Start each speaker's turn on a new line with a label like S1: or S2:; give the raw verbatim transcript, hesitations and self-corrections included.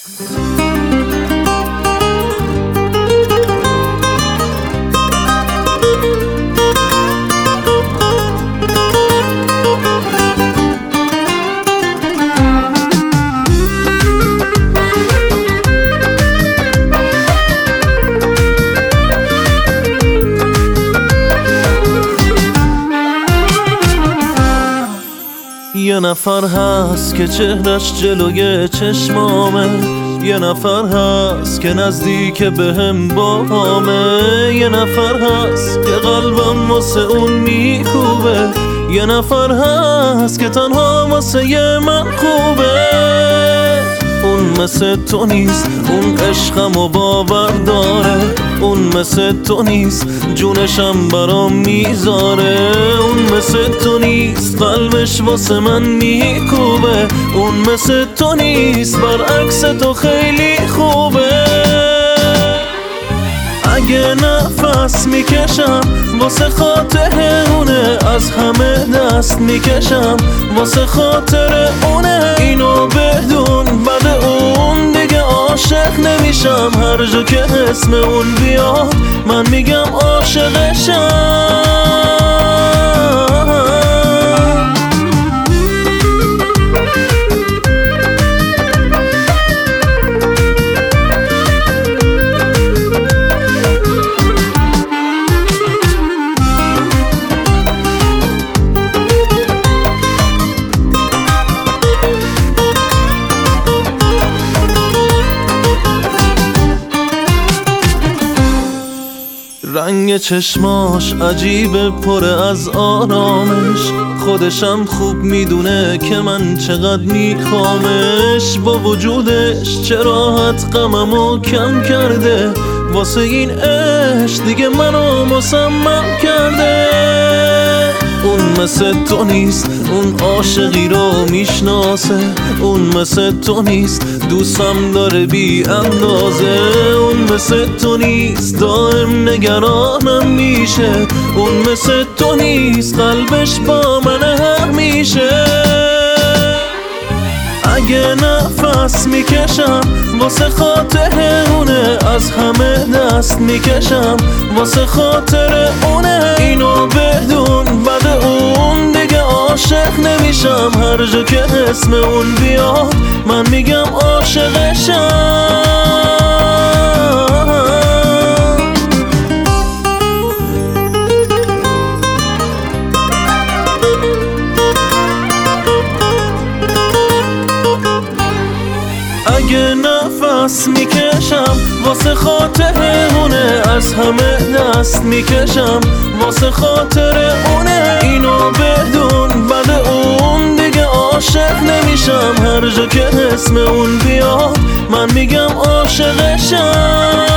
S1: یه نفر هست که چهرش جلوی چشمامه، یه نفر هست که نزدیک بهم باهامه، یه نفر هست که قلبم واسه اون میکوبه، یه نفر هست که تنها واسه من خوبه. اون مثل تو نیست، اون عشقم و باور داره، اون مثل تو نیست، جونشم برام میذاره. اون مثل تو نیست، قلبش واسه من میکوبه، اون مثل تو نیست، برعکس تو خیلی خوبه. اگه نفس میکشم واسه خاطر اونه، از همه دست میکشم واسه خاطر اونه. اینو بدون، بعد اون دیگه عاشق نمیشم، هر جا که اسم اون بیاد من میگم عاشقشم. رنگ چشماش عجیبه، پره از آرامش، خودشم خوب میدونه که من چقدر میخوامش. با وجودش چه راحت غممو کم کرده، واسه این عشق دیگه منو مصمم کرده. اون مثل تو نیست، اون عاشقی رو میشناسه، اون مثل تو نیست، دوستم داره بی اندازه. اون مثل تو نیست، دائم نگرانم میشه، اون مثل تو نیست، قلبش با من همیشه. اگه نفس میکشم واسه خاطر اونه، از همه دست میکشم واسه خاطر اونه. اینو بدون، بعد اون دیگه عاشق نمیشم، هر جا که اسم اون بیاد من میگم عاشقشم. اگه نفس میکشم واسه خاطر اونه، از همه دست میکشم واسه خاطر اونه. اینو بدون، بعد اون دیگه عاشق نمیشم، هر جا که اسم اون بیاد من میگم عاشقشم.